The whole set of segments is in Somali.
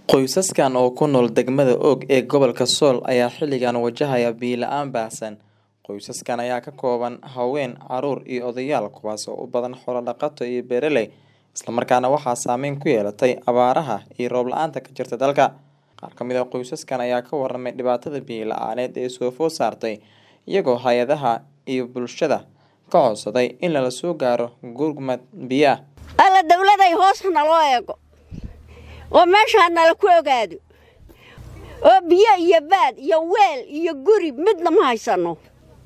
Qoysaskan oo ku nool degmada Og ee gobolka Sool ayaa xilligan wajahaya biyo la'aan baahsan. Qoysaskan ayaa ka kooban haween, carruur iyo odayaal kuwaas oo u badan xoolo dhaqato iyo beeraley. Isla markaana waxaa saameyn ku yeelatay abaaraha iyo roob la'aanta ka jirta dalka. Qaar ka mid ah qoysaskan ayaa ka warramay dhibaatada biyo la'aaneed ee soo food saartay, iyagoo hay'adaha iyo bulshada ka codsaday in lala soo gaaro gurmad biyo ah. alla dawladay hoos naloo eego oo meesha nala ku ogaado oo biyo iyo baad iyo weel iyo guri midna ma haysano.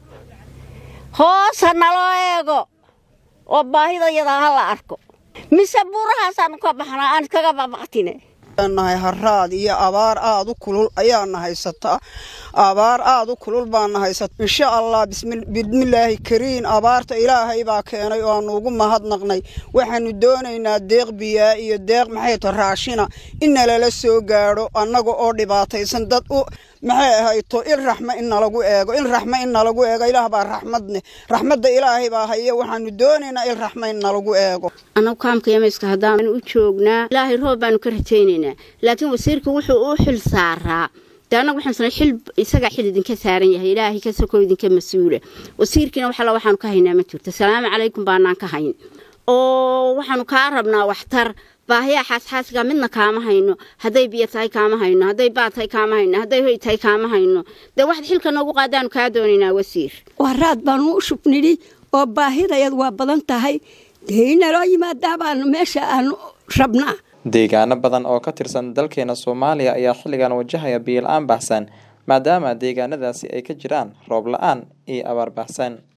hoos naloo eego oo baahidayada la arko mise buurahaasaan ka baxnaa aan kaga babaqtine nahay haraad iyo abaar aad u kulul ayaan haysataa. abaar aad u kulul baan haysat insha Allah bismillaahi kariin. abaarta ilaahay baa keenay oo aan ugu mahadnaqnay. waxaanu doonaynaa deeq biyo iyo deeq maxay tahay raashina in la soo gaaro annaga oo dhibaataysan dad u maxay ahayto in raxma in lagu eego ilaah baa raxmadne raxmadda ilaahay baa haye waxaanu doonaynaa in raxma in lagu eego. anagu kaamka yamayska hadaan u joognaa ilaahay roob baan ka rajaynaynaa laakiin wasiirku wuxuu u xil saaraa daana waxaan sanay xil isaga xil idinka saaran yahay ilaahay ka soo idinka mas'uula. wasiirkina waxaan ka haynaa ma jirto. salaamu calaykum baanaan ka hayn oo waxaanu ka rabnaa waxtar baahiya xaasxaasga midna kaama hayno. haday biyo tahay kaama hayno, haday baad tahay kaama hayno, haday hoy tahay kaama hayno. wax xilka noogu qaadaan ka doonaynaa wasiir. waraad baan u shubnidi oo baahidayad waa badan tahay. deena loo yimaada baan meesha aan rabnaa. deegaano badan oo ka tirsan dalkeena Soomaaliya ayaa xilligan wajahaya biyo la'aan baahsan maadaama deegaanadaasi ay ka jiraan roob la'aan iyo abaar baahsan.